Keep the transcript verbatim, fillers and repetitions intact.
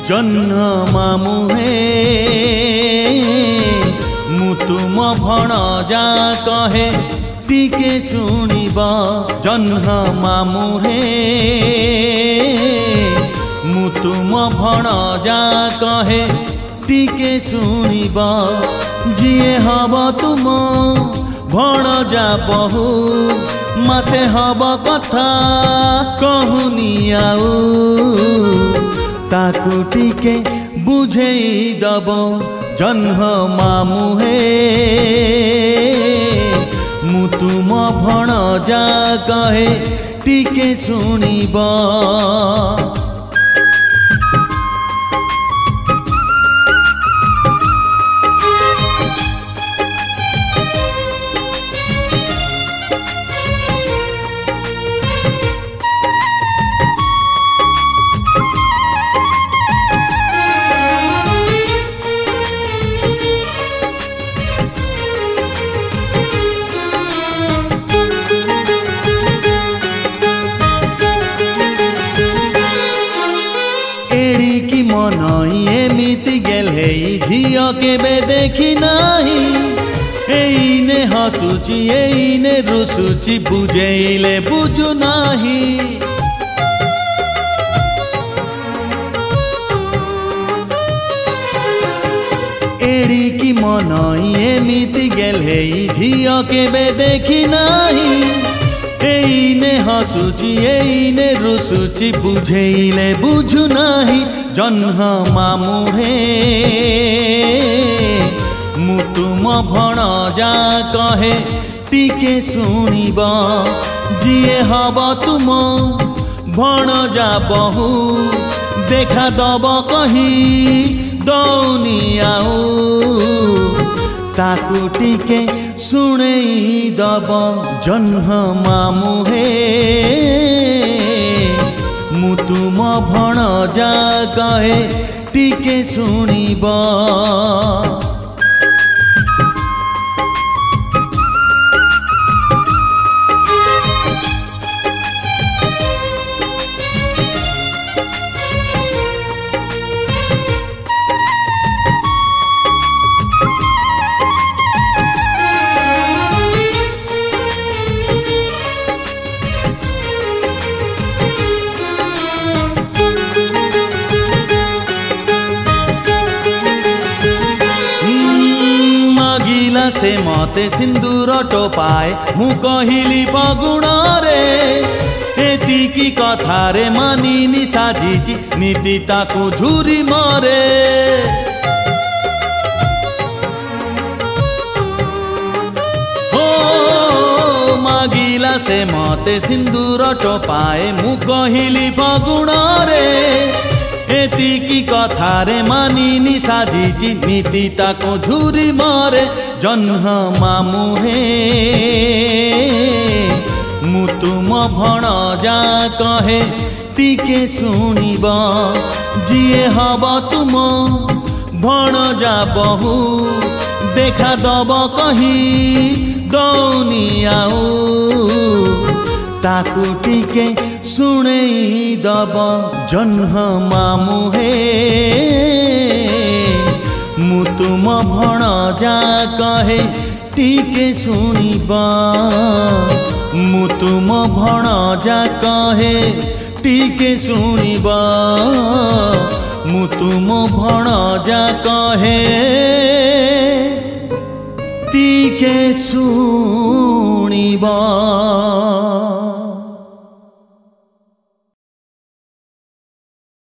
जन्ह मामु हे मु तुम भणजा कहे टिके शुणिब जन्ह मामु हे मु तुम भणजा कहे टिके शुणिब जिए हब तुम भणजा बहु मासे हब कथा कहूनी आउ ताकू टिके बुझेई दब जन्ह मामु हे मु तुम भणजा कहे टिके शुणिब। एड़िकी मन एमिति गेले झियो केबे देखी नाही एइने हसुची एइने रुसुची बुझेइले बुझु नाही। एड़िकी मन एमिति गेले झियो केबे देखी नाही एइने हसुची एइने रुसुची बुझेइले बुझु नाही। जन्ह मामु हे मु तुम भणजा कहे टिके शुणिब जिए हब तुम भणजा बहु देखा दब कही दौनी आउ ताकू टिके शुणेई दब जन्ह मामु हे मु तुम भणजा कहे टिके शुणिब। से मते सिंदूर टोपाए मु कहिली बगुण रे एतिकी कथा रे मानिनी साजिची नीति ताकू झुरी मरे। हो मागिला से मते सिंदूर टोपाए मु कहिली बगुण रे एतिकी कथा रे मानिनी साजिची नीति ताको झुरी मरे। जन्ह मामु हे मु तुम भणजा कहे टिके शुणिब जिए हब तुम भणजा बहु देखा दब कही दौनी आउ ताकू टिके शुणेई दब जन्ह मामु हे मु तुम भणजा कहे टिके शुणिब मु तुम भणजा कहे टिके शुणिब मु तुम भणजा कहे टिके शुणिब।